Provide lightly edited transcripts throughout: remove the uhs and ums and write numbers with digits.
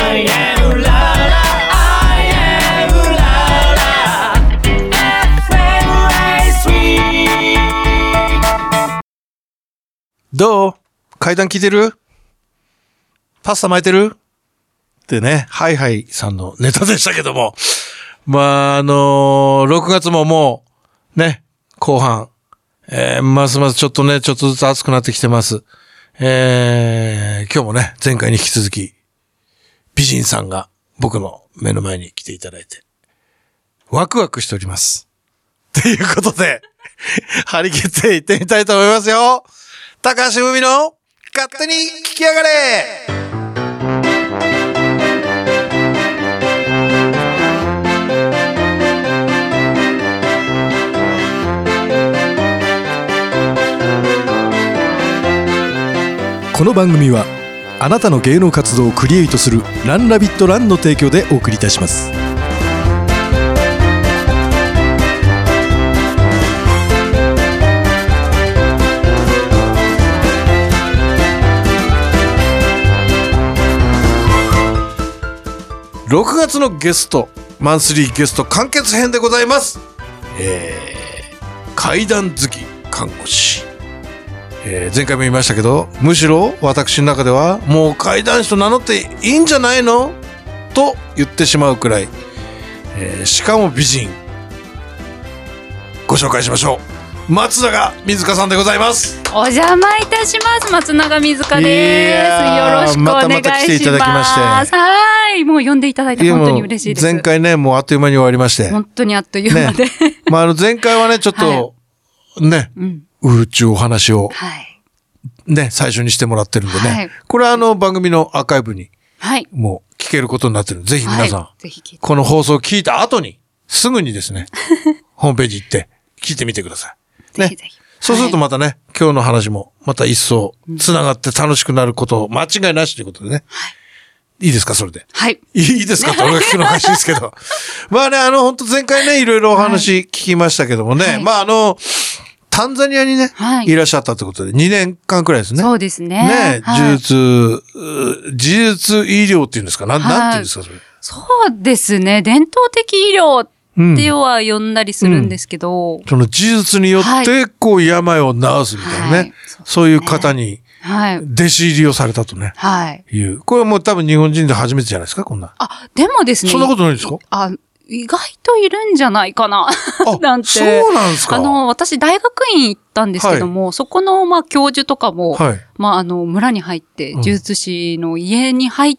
I am la la I am la la FM どう？階段聞いてる？パスタ巻いてる？ってね、ハイハイさんのネタでしたけども。まあ、6月ももう、ね、後半。ますますちょっとずつ暑くなってきてます。今日もね、前回に引き続き、美人さんが僕の目の前に来ていただいて、ワクワクしております。ということで、張り切って行ってみたいと思いますよ。高橋文の勝手に聞きやがれ。 この番組はあなたの芸能活動をクリエイトするランラビットランの提供でお送りいたします。 6月のゲスト、マンスリーゲスト完結編でございます。怪談好き看護師。前回も言いましたけど、むしろ私の中ではもう怪談師と名乗っていいんじゃないのと言ってしまうくらい、しかも美人。ご紹介しましょう。松永水香さんでございます。 お邪魔いたします。松永水香です。よろしくお願いします。 また来ていただきまして。 はい。もう呼んでいただいて本当に嬉しいです。 前回ね、もうあっという間に終わりまして。 本当にあっという間で。 ね、まあ前回はね、ちょっと、はい、ね、うちゅうお話を、はい、ね、最初にしてもらってるんでね。はい、これは番組のアーカイブに、はい、もう聞けることになってるんで、ぜひ皆さん、はい、ぜひこの放送を聞いた後に、すぐにですね、ホームページ行って聞いてみてください。ね。ぜひぜひ。そうするとまたね、今日の話もまた一層繋がって楽しくなること間違いなしということでね。はい、いいですかそれで。 はい。 いいですかと俺が聞くのおかしいですけど。まあね、本当前回ね、いろいろお話聞きましたけどもね。はい、まあタンザニアにね、はい、いらっしゃったってことで、2年間くらいですね。 そうですね。 ね、はい、自術医療っていうんですかなんていうんですかそれ。 そうですね。伝統的医療っては呼んだりするんですけど。 その技術によって、こう、病を治すみたいなね。はい、そういう方に、弟子入りをされたとね。はい。これはもう多分日本人で初めてじゃないですかこんな。 あ、でもですね。 そんなことないですか？ 意外といるんじゃないかな。なんて。 そうなんですか。 私大学院行ったんですけども、はい、そこの、教授とかも、はい、村に入って、呪術師の家に入って、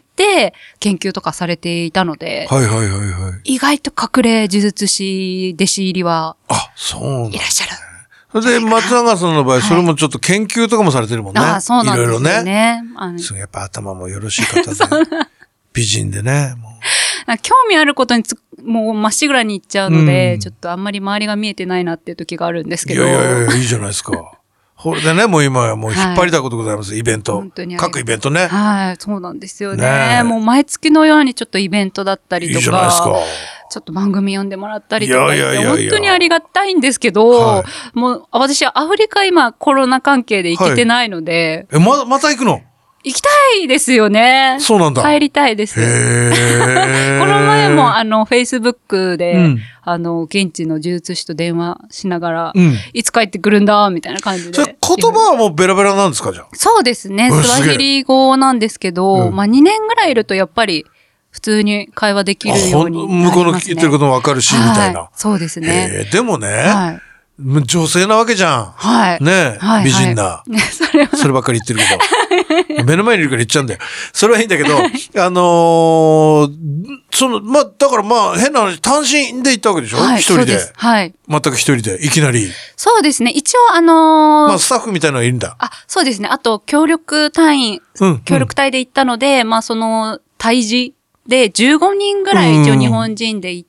研究とかされていたので、 はいはいはいはい。 意外と隠れ呪術師弟子入りは、 そうなんいらっしゃる。 それで、松永さんの場合、それもちょっと研究とかもされてるもんね。 そうなんですよね。 いろいろね。やっぱ頭もよろしい方で、美人でね。 興味あることにもうまっしぐらに行っちゃうので、ちょっとあんまり周りが見えてないなっていう時があるんですけど。 いや、いいじゃないですか。これでね、もう今はもう引っ張りたことございます、イベント。本当に各イベントね。 はい、そうなんですよね。もう毎月のようにちょっとイベントだったりとか。 いいじゃないですか。 ちょっと番組読んでもらったりとか。本当にありがたいんですけど、もう私アフリカ今コロナ関係で行けてないので。 また行くの？ 行きたいですよね。 そうなんだ。 帰りたいです。この前もFacebook で、現地の呪術師と電話しながら、いつ帰ってくるんだ、みたいな感じで。 それ言葉はもうベラベラなんですかじゃあ。 そうですね。スワヒリ語なんですけど、2年ぐらいいるとやっぱり普通に会話できるようになりますね。 向こうの言ってることもわかるし、みたいな。 そうですね。 でもね、女性なわけじゃん。 はい。 ねえ、美人な。そればっかり言ってるけど。目の前にいるから言っちゃうんだよ。それはいいんだけど、だから変な話、単身で行ったわけでしょ？一人で。はい。全く一人で、いきなり。 そうですね。一応スタッフみたいなのがいるんだ。 そうですね。あと、協力隊で行ったので、対峙で15人ぐらい一応日本人で行って、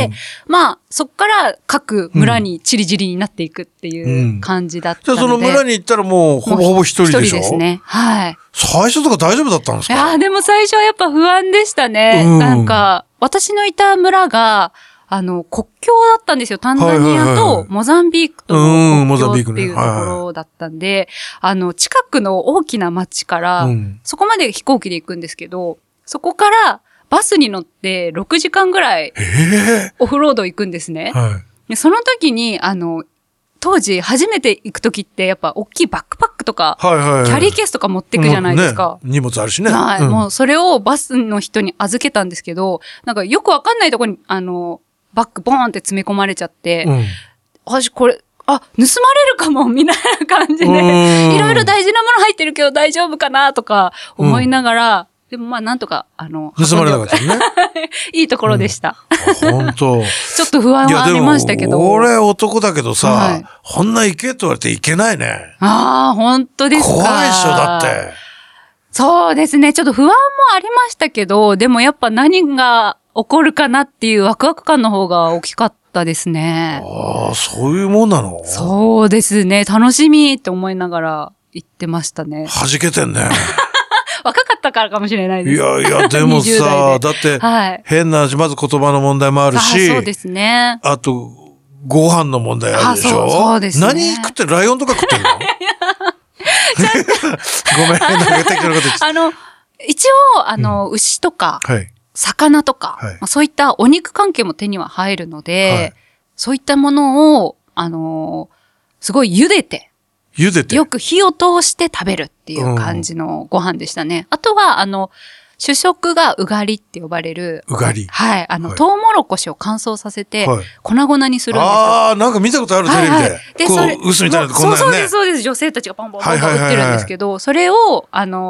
そっから各村にチリチリになっていくっていう感じだったので。 じゃあその村に行ったらもうほぼ一人でしょ？一人ですね。はい。 最初とか大丈夫だったんですか？ いや、でも最初はやっぱ不安でしたね。なんか、私のいた村が、国境だったんですよ。タンザニアとモザンビークとの国境っていうところだったんで、近くの大きな町から、そこまで飛行機で行くんですけど、 そこからバスに乗って6時間ぐらいオフロード行くんですね。 はでその時に、当時初めて行く時ってやっぱ大きいバックパックとか、 い。はいはいはい。 キャリーケースとか持ってくじゃないですか。 ね、荷物あるしね。 はい、 うんもうそれをバスの人に預けたんですけど、なんかよくわかんないとこに、バッグボーンって詰め込まれちゃって、私これ、盗まれるかも、みたいな感じで、いろいろ大事なもの入ってるけど大丈夫かなとか思いながら、でもまあなんとか、 盗まれなかったね。 いいところでした。 本当。 ちょっと不安はありましたけど。 俺男だけどさ、 はいこんな行けと言われて行けないね。 ああ、本当ですか。 怖いっしょ、だって。 そうですね。ちょっと不安もありましたけど、でもやっぱ何が起こるかなっていうワクワク感の方が大きかったですね。 ああ、そういうもんなの？ そうですね。楽しみって思いながら行ってましたね。 弾けてんね。 若かったからかもしれないです。 いやいや、でも 20代さ、 でだって、 はい変な話、まず言葉の問題もあるし、 そうですね。 あと、ご飯の問題あるでしょ？ そうですね。 何食ってる？ライオンとか食ってるの？ごめん、なんか適当なこと言って。 一応、牛とか、 はい。 魚とか、 はいまあ、そういったお肉関係も手には入るので、 はいそういったものを、すごい茹でて、 茹でて。 よく火を通して食べるっていう感じのご飯でしたね。あとは、主食がうがりって呼ばれる。 うがり。 はい。 はいトウモロコシを乾燥させて、 はい粉々にするんですよ。 ああ、なんか見たことある、テレビはいはいで。 で、 こそれ、 う、薄みたいなのこんなんねそうです、。そうです。女性たちがパンパンパンパン売ってるんですけど、それを、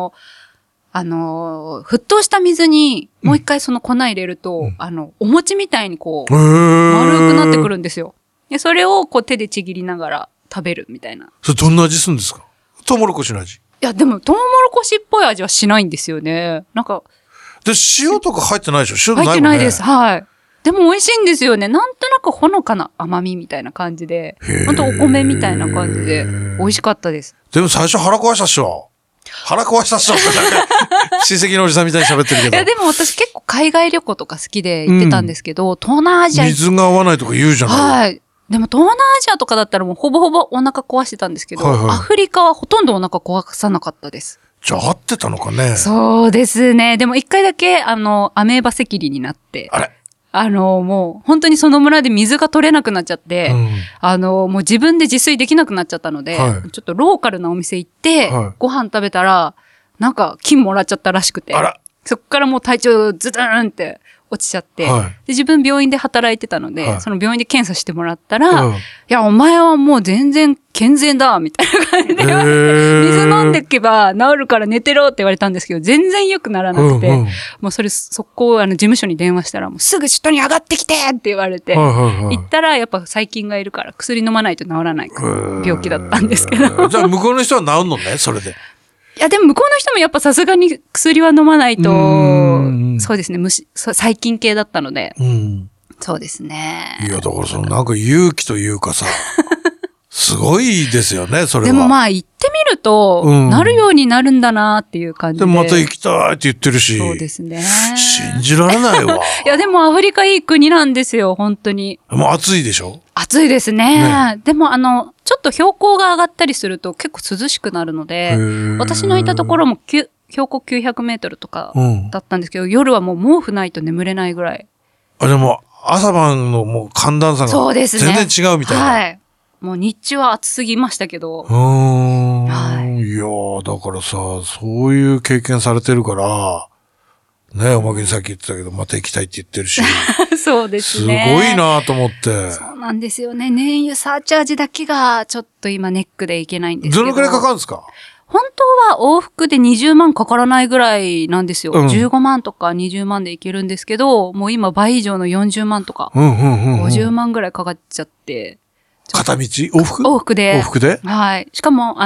沸騰した水に、もう一回その粉入れると、お餅みたいにこう、丸くなってくる。 るんですよ。で、それをこう手でちぎりながら食べるみたいな。いそれどんな味するんですか？トウモロコシの味。 や、でも、トウモロコシっぽい味はしないんですよね。なんか、 で、塩とか入ってないでしょ？塩ないもんね。 入ってないです。はい。でも美味しいんですよね。なんとなくほのかな甘みみたいな感じで、ほんとお米みたいな感じで、美味しかったです。 でも最初腹壊したっしょ。腹壊したっしょってなんか、親戚のおじさんみたいに喋ってるけど。 いや、でも私結構海外旅行とか好きで行ってたんですけど、東南アジア水が合わないとか言うじゃない。 はい。でも東南アジアとかだったらもうほぼほぼお腹壊してたんですけど、 はいはいアフリカはほとんどお腹壊さなかったです。 じゃあ合ってたのかね。 そうですね。でも一回だけ、アメーバ赤痢になって、 あれもう本当にその村で水が取れなくなっちゃって、もう自分で自炊できなくなっちゃったので、 はいちょっとローカルなお店行って、 はいご飯食べたら、なんか菌もらっちゃったらしくて、 あら。 そっからもう体調ズドーンって落ちちゃって、 はいで自分病院で働いてたので、 はいその病院で検査してもらったら、 うんいや、お前はもう全然健全だ、みたいな感じで言われて、水飲んでけば治るから寝てろって言われたんですけど、全然良くならなくて、 うんうんもうそれ速攻事務所に電話したら、もうすぐ首都に上がってきてって言われて、 はいはいはい行ったらやっぱ細菌がいるから薬飲まないと治らない病気だったんですけど。 じゃあ向こうの人は治んのね、それで。 いや、でも向こうの人もやっぱさすがに薬は飲まないとうん、 そうですね、細菌系だったので、 うん。 そうですね。 いや、だからそのなんか勇気というかさ、すごいですよね、それは。 でもまあ行ってみると、 うんなるようになるんだなっていう感じで。 でもまた行きたいって言ってるし。 そうですね。 信じられないわ。 いや、でもアフリカいい国なんですよ、本当に。 もう暑いでしょ？ 暑いですね。 ねでもちょっと標高が上がったりすると結構涼しくなるので、私のいたところも標高900メートルとかうん。 だったんですけど、夜はもう毛布ないと眠れないぐらい。 あ、でも朝晩のもう寒暖差がそうですね。 全然違うみたいな。 はい。もう日中は暑すぎましたけど。 はいやー、だからさ、そういう経験されてるから、ね、おまけにさっき言ってたけど、また行きたいって言ってるし、 そうですすね。 ごいなと思って。 そうなんですよね。燃油サーチャージだけがちょっと今ネックでいけないんですけど。 どのくらいかかるんですか？ 本当は往復で20万かからないぐらいなんですよ。 うん 15万とか20万でいけるんですけど、もう今倍以上の40万とか、 うん。 50万ぐらいかかっちゃって。 片道往復往復で。 往復ではい。しかも、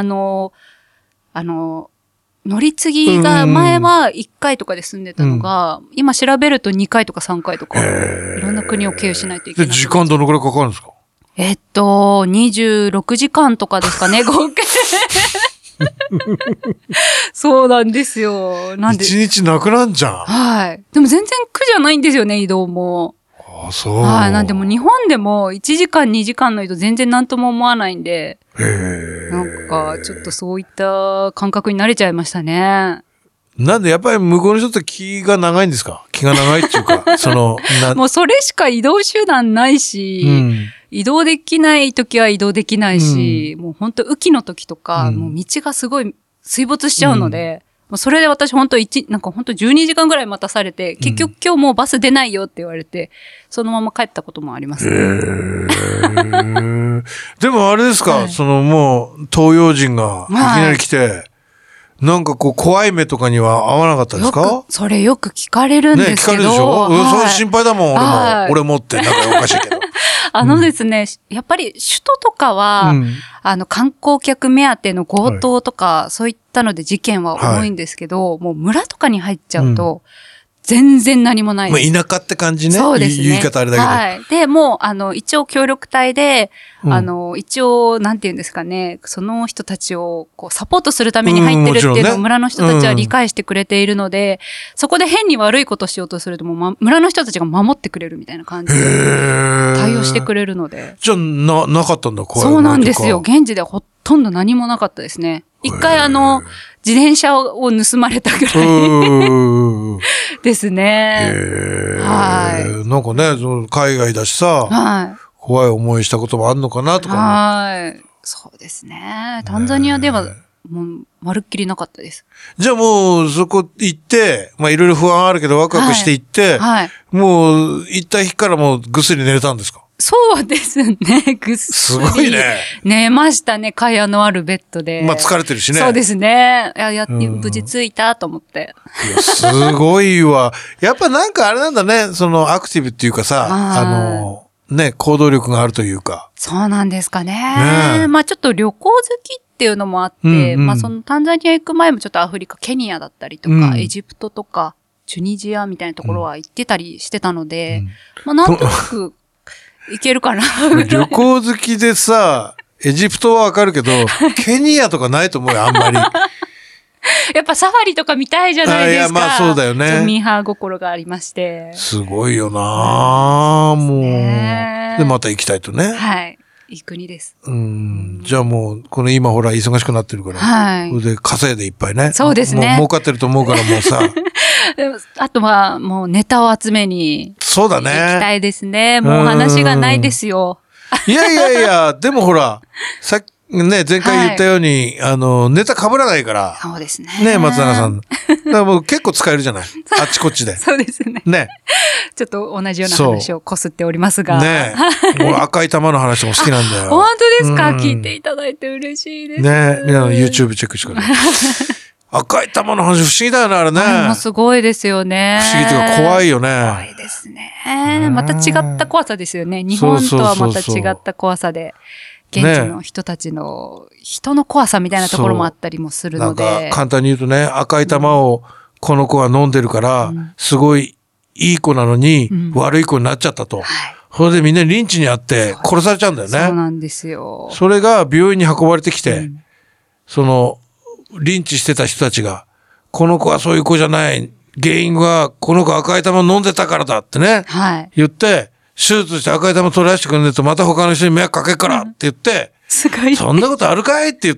乗り継ぎが前は1回とかで住んでたのが、今調べると2回とか3回とか、いろんな国を経由しないといけで、 ない。 時間どのくらいかかるんですか 26時間とかですかね、合計。そうなんですよ。なんで。 一日なくなんじゃん。 はい。でも全然苦じゃないんですよね、移動も。 あ、そう。 はい。なんでも日本でも1時間2時間の移動全然なんとも思わないんで、なんかちょっとそういった感覚に慣れちゃいましたね。 なんでやっぱり向こうの人って気が長いんですか？気が長いっていうか、 もうそれしか移動手段ないし、移動できない時は移動できないし、もう本当雨季の時とか、もう道がすごい水没しちゃうので、もうそれで私本当なんか本当12時間ぐらい待たされて、結局今日もうバス出ないよって言われて、そのまま帰ったこともありますね。 でもあれですか、 はいもう東洋人がいきなり来て、なんかこう怖い目とかには合わなかったですか？ それよく聞かれるんですけど。 ね、聞かれるでしょ？それ心配だもん、俺もって、なんかおかしいけど。 ですね、やっぱり首都とかは、観光客目当ての強盗とか、そういったので事件は多いんですけど、もう村とかに入っちゃうと、全然何もないです。 田舎って感じね。 そうですね。 言い方あれだけど。 はい。で、もう、一応協力隊で、一応、なんて言うんですかね、その人たちを、こう、サポートするために入ってるっていうのを村の人たちは理解してくれているので、そこで変に悪いことしようとすると、もう、村の人たちが守ってくれるみたいな感じで、対応してくれるので。 じゃあ、なかったんだ、怖い。 そうなんですよ。現地ではほとんど何もなかったですね。一回自転車を盗まれたぐらいですね。 はい。なんかね、海外だしさ、怖い思いしたこともあるのかなとか。 はい。そうですね。タンザニアでは、もう、まるっきりなかったです。 じゃあもう、そこ行って、まあいろいろ不安あるけどワクワクして行って、もう、行った日からもうぐっすり寝れたんですか？ そうですね。ぐっすり。 すごいね。 寝ましたね。蚊帳のあるベッドで。 まあ疲れてるしね。 そうですね。無事着いたと思って。 いや、すごいわ。やっぱなんかあれなんだね。アクティブっていうかさ、ね、行動力があるというか。 そうなんですかね。まあちょっと旅行好きっていうのもあって、まあタンザニア行く前もちょっとアフリカ、ケニアだったりとか、エジプトとか、チュニジアみたいなところは行ってたりしてたので、まあなんとなく、いけるかな旅行好きでさ、エジプトはわかるけど、ケニアとかないと思うよ、あんまり。 やっぱサファリとか見たいじゃないですか。 いや、まあそうだよね。 ミーハー心がありまして。 すごいよなもう。で、また行きたいとね。 はい。いい国です。 じゃあもう、この今ほら忙しくなってるから。はい。それで稼いでいっぱいね。 そうですね。 もう儲かってると思うからもうさ。 あとは、もうネタを集めに。 そうだね。 行きたいですね。もう話がないですよ。 いや、でもほら、さっきね、前回言ったように、ネタ被らないから。 そうですね。 ね、松永さん。だからもう結構使えるじゃない。あっちこっちで。 そうですね。 ね。 ちょっと同じような話をこすっておりますが。 ね。もう赤い玉の話も好きなんだよ。 本当ですか？聞いていただいて嬉しいです。 ね。皆さん YouTube チェックしてください。赤い玉の話不思議だよね、あれね。 もうすごいですよね。 不思議というか怖いよね。 怖いですね。また違った怖さですよね。日本とはまた違った怖さで。現地の人たちの、人の怖さみたいなところもあったりもするので。 なんか簡単に言うとね、赤い玉をこの子は飲んでるから、すごいいい子なのに、悪い子になっちゃったと。それでみんなリンチにあって殺されちゃうんだよね。 そうなんですよ。 それが病院に運ばれてきて、リンチしてた人たちが、この子はそういう子じゃない。原因はこの子赤い玉飲んでたからだってね。言って、手術して赤い玉取らせてくれないとまた他の人に迷惑かけるからって言って、そんなことあるかいって言って、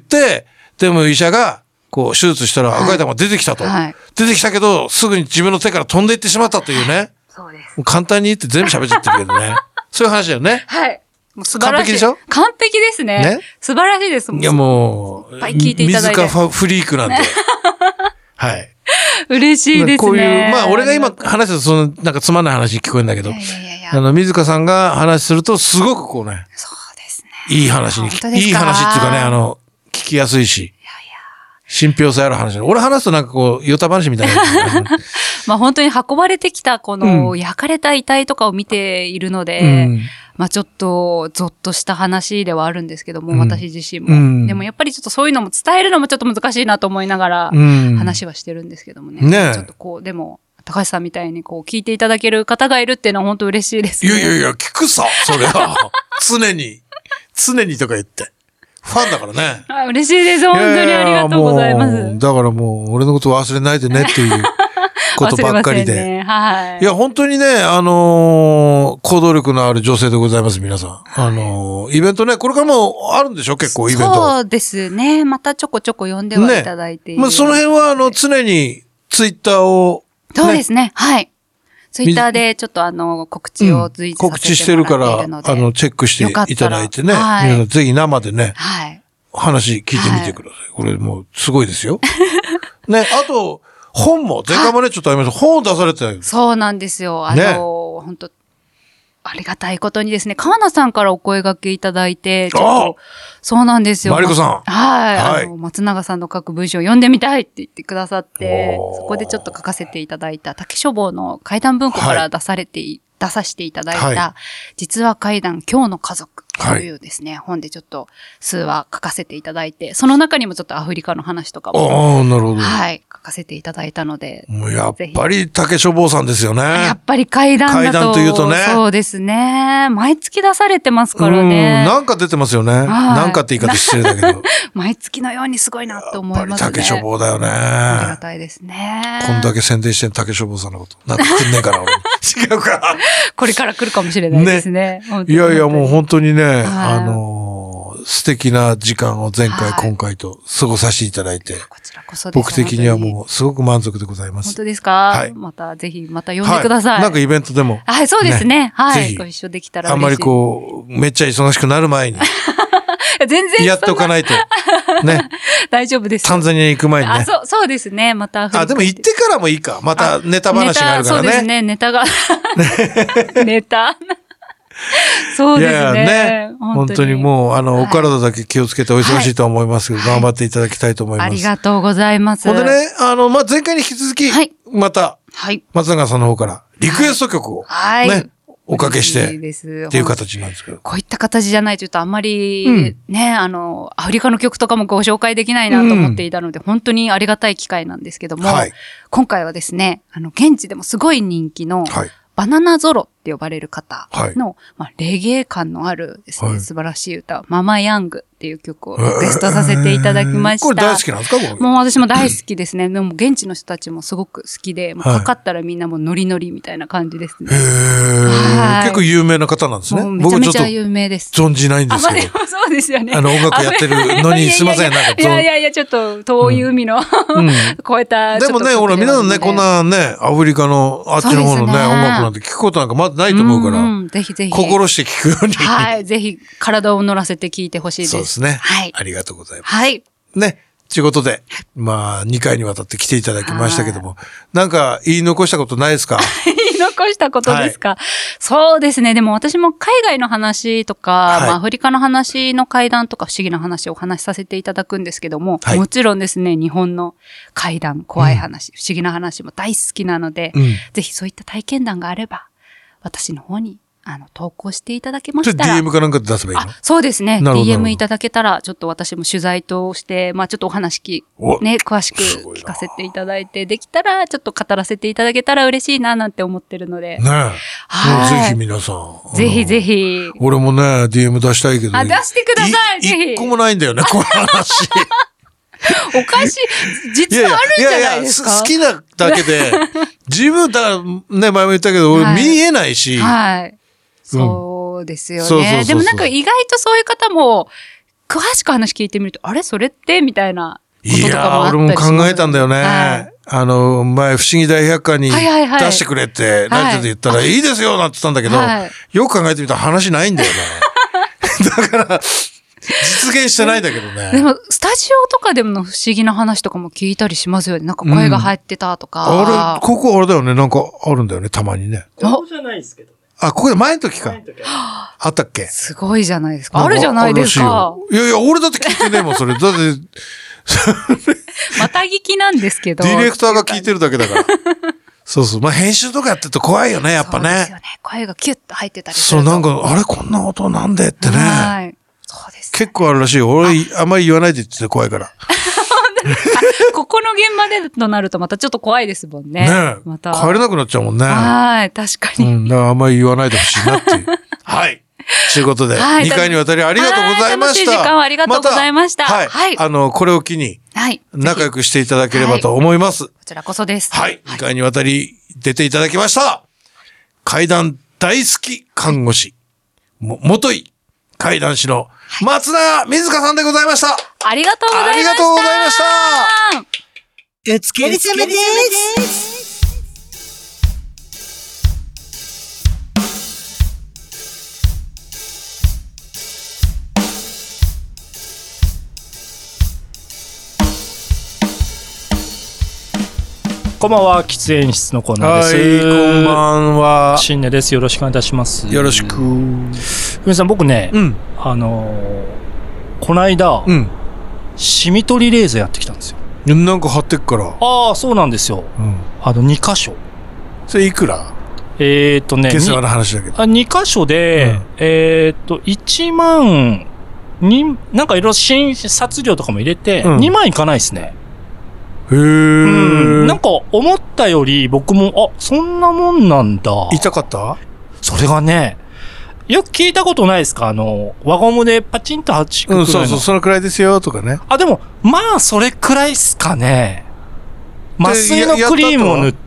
でも医者が、こう手術したら赤い玉出てきたと。出てきたけど、すぐに自分の手から飛んでいってしまったというね。 そうです。 簡単に言って全部喋っちゃってるけどね。そういう話だよね。 はい。もう素晴完らしい。 璧でしょ？ 完璧ですね。ね？素晴らしいです。 いやもう、 いっぱい聞いていただいて。 水かフリークなんで。はい。 嬉しいですね。 こういう、まあ俺が今話すとなんかつまんない話聞こえるんだけど、水香さんが話するとすごくこうね、 そうですね。 いい話に、いい話っていうかね、聞きやすいし。信憑性ある話。俺話すとなんかこう、ヨタ話みたいな。 まあ本当に運ばれてきたこの焼かれた遺体とかを見ているので、まあちょっとゾッとした話ではあるんですけども、私自身も。でもやっぱりちょっとそういうのも伝えるのもちょっと難しいなと思いながら話はしてるんですけどもね。ちょっとこう、でも、高橋さんみたいにこう聞いていただける方がいるっていうのは本当嬉しいですね。 いや、聞くさ、それは。常にとか言って。ファンだからね。 嬉しいです。本当にありがとうございます。 だからもう、俺のこと忘れないでねっていうことばっかりで。 ね、はい。 いや、本当にね、行動力のある女性でございます、皆さん。イベントね、これからもあるんでしょ結構イベント。 そうですね。またちょこちょこ呼んではいただいている、 ね。まあ、その辺は、常にツイッターを、 そうですね。はい。ツイッターでちょっと告知を随時させてもら告知してるから、チっているのでェックしていただいてね。 はい皆さんぜひ生でね、 はい。 話聞いてみてください。これもうすごいですよ。ね、あと、本も、前回もね、ちょっとありました。本を出されてたよ。 そうなんですよ。本当ありがたいことにですね、川名さんからお声掛けいただいて、ちょっと、そうなんですよ。 マリコさん。 はい。松永さんの書く文章を読んでみたいって言ってくださって、そこでちょっと書かせていただいた、竹書房の怪談文庫から出させていただいた、実は怪談今日の家族というですね、本でちょっと数話書かせていただいて、その中にもちょっとアフリカの話とかも、 なるほど。 はい、書かせていただいたので。 もうやっぱり竹書房さんですよね。 やっぱり怪談というとね。そうですね。毎月出されてますからね。 なんか出てますよね。なんかって言い方失礼だけど。 毎月のようにすごいなって思いますね。 やっぱり竹書房だよね。 ありがたいですね。 こんだけ宣伝してん竹書房さんのこと。なんか来んねえかな、俺。違うか。 これから来るかもしれないですね。 いやいや、もう本当にね、素敵な時間を前回、今回と過ごさせていただいて。 こちらこそです。 僕的にはもうすごく満足でございます。 本当ですか？はい。また、ぜひ、また呼んでください。 なんかイベントでも。 はい、そうですね。はい。ご一緒できたら嬉しい。 あんまりこう、めっちゃ忙しくなる前に。 全然。 やっておかないと。ね。 大丈夫です。 タンザニア行く前にね。 そうですね。また。 でも行ってからもいいか。またネタ話があるからね。 そうですね。ネタが。ネタ。そうですね。 本当にもう、お体だけ気をつけてお忙しいと思いますけど、頑張っていただきたいと思います。 ありがとうございます。 ほんでね、前回に引き続き、また、松永さんの方からリクエスト曲を、ね、おかけして、っていう形なんですけど。 こういった形じゃないと、ちょっとあんまり、ね、アフリカの曲とかもご紹介できないなと思っていたので、本当にありがたい機会なんですけども、今回はですね、現地でもすごい人気の、バナナゾロって呼ばれる方の、レゲエ感のあるですね、素晴らしい歌、ママヤングっていう曲をリクエストさせていただきました。 これ大好きなんですか？ もう私も大好きですね。でも現地の人たちもすごく好きで、もうかかったらみんなもうノリノリみたいな感じですね。 結構有名な方なんですね。 めちゃめちゃ有名です。 存じないんですけど。 そうですよね。 音楽やってるのにすいません。なんかいや、ちょっと遠い海の超えた。 でもね、ほら、皆さんね、こんなね、アフリカのあっちの方のね、音楽なんて聞くことなんかまだないと思うから、 ぜひぜひ。 心して聞くように。 はい、ぜひ体を乗らせて聞いてほしいです。 そうですね。 はい。 ありがとうございます。 はい。 ね。ということで、2回にわたって来ていただきましたけども、なんか言い残したことないですか？ 言い残したことですか？そうですね。でも私も海外の話とか、アフリカの話の怪談とか不思議な話をお話しさせていただくんですけども、もちろんですね、日本の怪談、怖い話、不思議な話も大好きなので、ぜひそういった体験談があれば、私の方に投稿していただけましたら。 DM かなんかで出せばいいの？ そうですね。DM いただけたら、ちょっと私も取材として、ちょっとお話詳しく聞かせていただいて、できたら、ちょっと語らせていただけたら嬉しいな、なんて思ってるので。 ねえ。ぜひ皆さん。 ぜひぜひ。 俺もね、DM 出したいけど。 出してください、ぜひ。 一個もないんだよね、この話。 おかしい。実はあるんじゃないですか？ 好きなだけで、自分だ、ね、前も言ったけど、俺見えないし。 はい。そうですよね。でもなんか意外とそういう方も、詳しく話聞いてみると、あれそれってみたいなこととかもあったりします。 俺も考えたんだよね。前、不思議大百科に出してくれって、ラジオで言ったら、いいですよなんて言ったんだけど、よく考えてみたら話ないんだよね。だから、実現してないんだけどね。 でも、スタジオとかでも不思議な話とかも聞いたりしますよね。なんか声が入ってたとか。 ここあれだよね。なんかあるんだよね、たまにね。 ここじゃないですけどね。 ここで前の時か。あったっけ？ すごいじゃないですか。あるじゃないですか。 いや、俺だって聞いてねえもん、それ。だって、 また聞きなんですけど。 ディレクターが聞いてるだけだから。そうそう。編集とかやってると怖いよね、やっぱね。そうですよね。 声がキュッと入ってたりすると。 そう、なんか、あれこんな音なんでってね。 はい。そうです。 結構あるらしいよ。俺、あんまり言わないでって言って怖いから。 ここの現場でとなるとまたちょっと怖いですもんね。 ねえ。また帰れなくなっちゃうもんね。 はい、確かに。 だからあんまり言わないでほしいなっていう。はい。ということで、2回にわたりありがとうございました。 楽しい時間をありがとうございました。 はい。これを機に、仲良くしていただければと思います。こちらこそです。 はい。2回にわたり出ていただきました。怪談大好き看護師、元井怪談師の松永瑞香さんでございました。 ありがとうございました。 ありがとうございました。 お疲れ様です。 こんばんは、喫煙室のコーナーです。 はい、こんばんは。 新年です。よろしくお願いいたします。 よろしく。 ふみさん、僕ね、この間、シミ取りレーザーやってきたんですよ。 なんか貼ってっから。 ああ、そうなんですよ。2箇所。 それいくら？ 下世話の話だけど。 2箇所で、1万、なんかいろいろ診察料とかも入れて、2万いかないですね。 へー。 なんか思ったより僕も、そんなもんなんだ。 痛かった？ それがね、よく聞いたことないですか？輪ゴムでパチンとはちくくらいの。 そうそう、そのくらいですよ、とかね。 でも、まあ、それくらいっすかね。麻酔のクリームを塗って、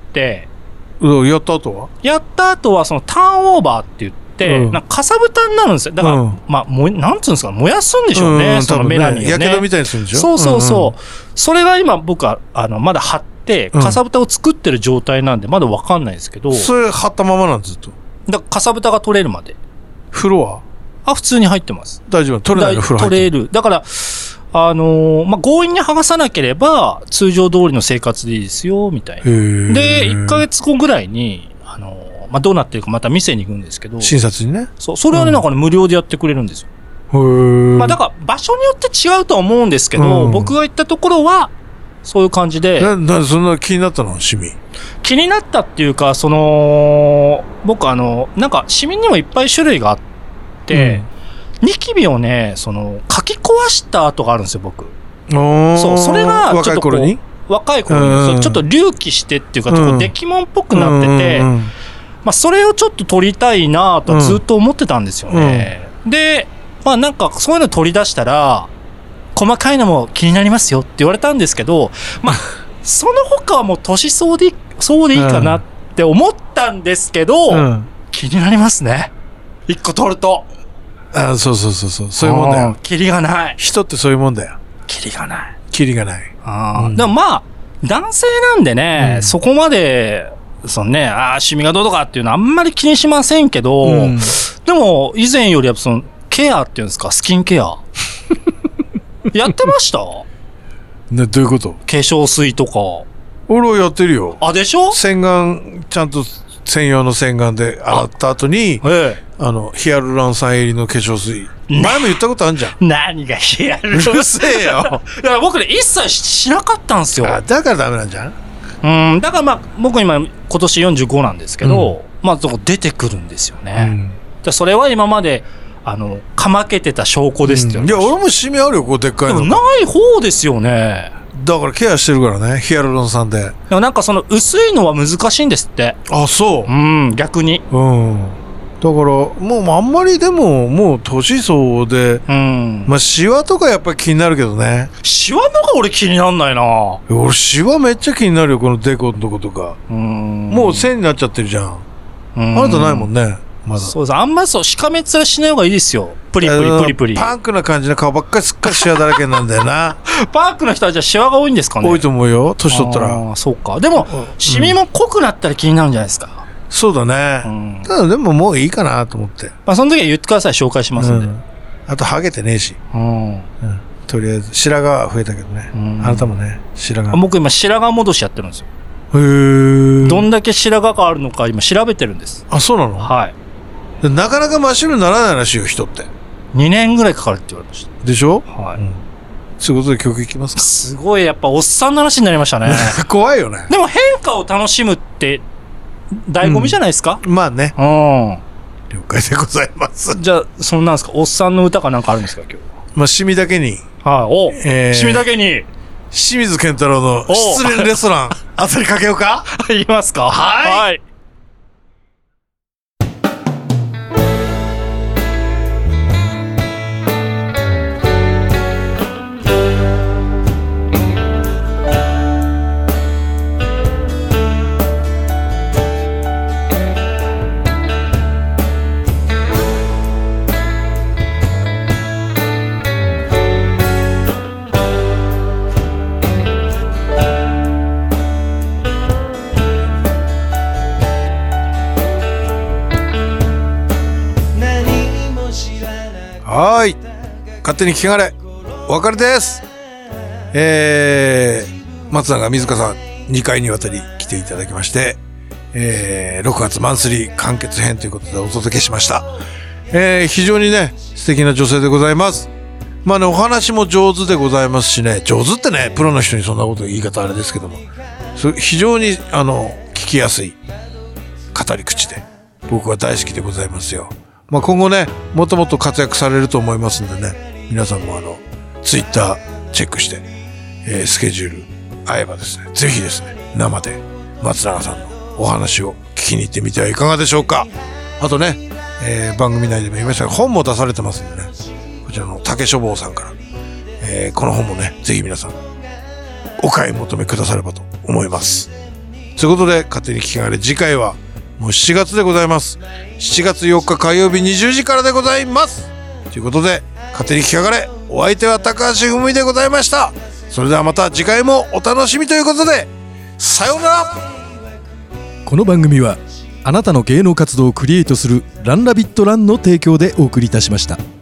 やった後は？ やった後は、そのターンオーバーって言って、なんかかさぶたになるんですよ。だから、まあ、なんつうんですか、燃やすんでしょうね、そのメラニンをね。 やけどみたいにするんでしょ？ そうそうそう。それが今、僕は、まだ貼って、かさぶたを作ってる状態なんで、まだわかんないですけど。 それ貼ったままなんずっと。 だから、かさぶたが取れるまで。 風呂は？ 普通に入ってます。 大丈夫？取れないの？風呂入ってる。 取れる。だから、まあ、強引に剥がさなければ、通常通りの生活でいいですよ、みたいな。で、1ヶ月後ぐらいに、まあ、どうなってるかまた店に行くんですけど。 診察にね。 そう。それはね、なんかね、無料でやってくれるんですよ。まあ、だから、場所によって違うとは思うんですけど、僕が行ったところは、そういう感じで。 そんな気になったの？シミ。 気になったっていうか、僕なんか、シミにもいっぱい種類があって、ニキビをね、かき壊した跡があるんですよ、僕。そう、それが、ちょっと若い頃に、ちょっと隆起してっていうか、ちょっとデキモンっぽくなってて、まあ、それをちょっと取りたいなとずっと思ってたんですよね。で、まあ、なんか、そういうの取り出したら、細かいのも気になりますよって言われたんですけど、まあ、その他はもう年相でいいかなって思ったんですけど、気になりますね。一個取ると。 そう。そういうもんだよ。 キリがない。 人ってそういうもんだよ。 キリがない。 キリがない。 でもまあ、男性なんでね、そこまで、シミがどうとかっていうのはあんまり気にしませんけど、でも、以前よりはケアっていうんですか、スキンケア。やってました？ どういうこと？ 化粧水とか。 俺はやってるよ。 でしょ？ 洗顔、ちゃんと専用の洗顔で洗った後に、ヒアルロン酸入りの化粧水。前も言ったことあるじゃん。 何がヒアルロン酸？ うるせえよ。 だから僕ね、一切しなかったんですよ。 だからダメなんじゃん？ だからまあ、僕今年45なんですけど、まあ、出てくるんですよね。それは今まで、かまけてた証拠ですって言われました。 いや、俺もシミあるよ、こうでっかいの。 でもない方ですよね。 だからケアしてるからね、ヒアルロン酸で。 でもなんか薄いのは難しいんですって。 そう。 逆に。 だから、もうあんまりでも、もう年相で、まあ、シワとかやっぱり気になるけどね。 シワのが俺気になんないな。 俺、シワめっちゃ気になるよ、このデコのとことか。もう線になっちゃってるじゃん。あなたないもんね。まだ。 そうです。あんましかめっ面しない方がいいですよ。プリプリプリプリ。 パンクな感じの顔ばっかりすっかりシワだらけなんだよな。 パンクの人はじゃあシワが多いんですかね？ 多いと思うよ、年取ったら。 そうか。でも、シミも濃くなったら気になるんじゃないですか。 そうだね。ただでももういいかなと思って。 まあその時は言ってください、紹介しますんで。 あとハゲてねえし。とりあえず白髪は増えたけどね。あなたもね、白髪。 僕今白髪戻しやってるんですよ。どんだけ白髪があるのか今調べてるんです。 そうなの？ はい。 なかなか真っ白にならないらしいよ、人って。 2年ぐらいかかるって言われました。 でしょ？ はい。 そういうことで曲いきますか？ すごいやっぱおっさんの話になりましたね。 怖いよね。 でも変化を楽しむって醍醐味じゃないですか？ まあね。了解でございます。 じゃあ、なんですか、おっさんの歌かなんかあるんですか、今日。 まあ、シミだけに。 シミだけに。 清水健太郎の失恋レストラン、あたりかけようか？ 言いますか？はい。 はい。勝手に聞きがれ。お別れです。松永水香さん、2回にわたり来ていただきまして、6月マンスリー完結編ということでお届けしました。非常にね、素敵な女性でございます。まあね、お話も上手でございますしね、上手ってね、プロの人にそんなこと言い方あれですけども、非常に聞きやすい語り口で、僕は大好きでございますよ。まあ今後ね、もっともっと活躍されると思いますんでね、皆さんもツイッターチェックして、スケジュール合えばですね、ぜひですね、生で松永さんのお話を聞きに行ってみてはいかがでしょうか。あとね、番組内でも言いましたが、本も出されてますんでね、こちらの竹書房さんから、この本もね、ぜひ皆さんお買い求めくださればと思います。ということで、勝手に聞きがれ、次回はもう7月でございます。7月4日火曜日20時からでございます。ということで、勝手に聞きがれ、お相手は高橋文美でございました。それではまた次回もお楽しみということで、さようなら。 この番組はあなたの芸能活動をクリエイトするランラビットランの提供でお送りいたしました。